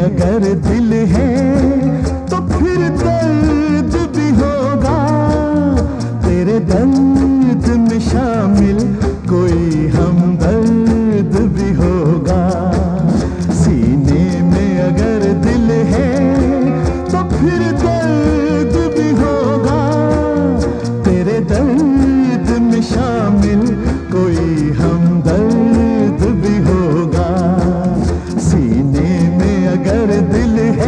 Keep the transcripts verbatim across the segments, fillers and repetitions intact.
अगर दिल है तो फिर दर्द भी होगा, तेरे दर्द में शामिल कोई हमदर्द भी होगा। सीने में अगर दिल है तो फिर दर्द भी होगा, तेरे दर्द में शामिल कोई हमदर्द भी होगा। सीने में अगर दिल है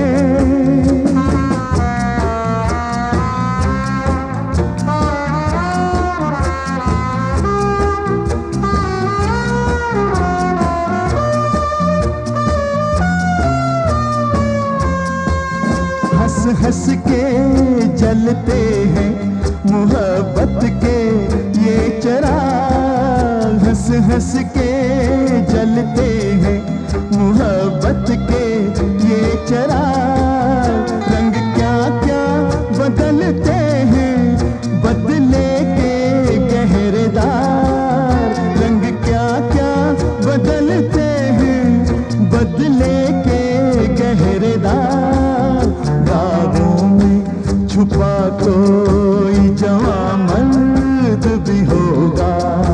हंस हंस के जलते हैं मोहब्बत के ये चिराग, हंस हंस के जलते हैं मोहब्बत के ये चिराग। रंग क्या क्या बदलते हैं बदले के गहरेदार, रंग क्या क्या बदलते हैं बदले के गहरेदार। बागों में छुपा कोई जवां मर्द भी होगा,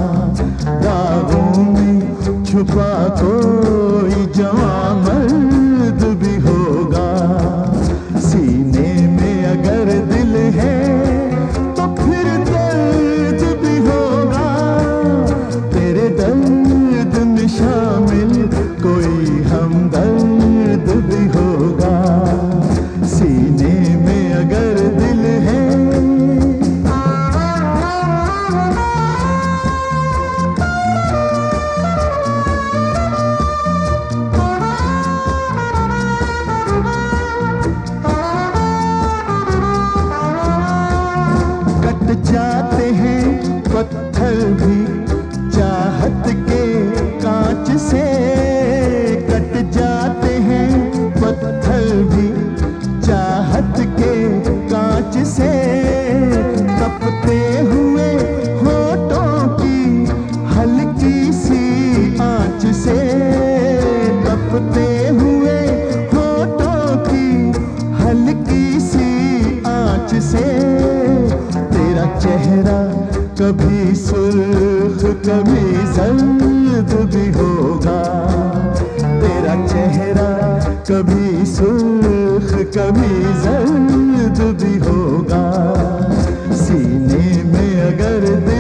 बागों में छुपा कोई जवां मर्द भी होगा। सीने में अगर दिल है तो फिर दर्द भी होगा, तेरे दर्द में शामिल कोई हमदर्द भी होगा। सीने में अगर दिल है कट जाते हैं पत्थर भी चाहत के कांच से, कट जाते हैं पत्थर भी चाहत के कांच से। तपते हुए होठों की हल्की सी आंच से, तपते हुए होठों की हल्की सी आंच से। तेरा चेहरा कभी सुर्ख कभी जर्द भी होगा, तेरा चेहरा कभी सुर्ख कभी जर्द भी होगा। सीने में अगर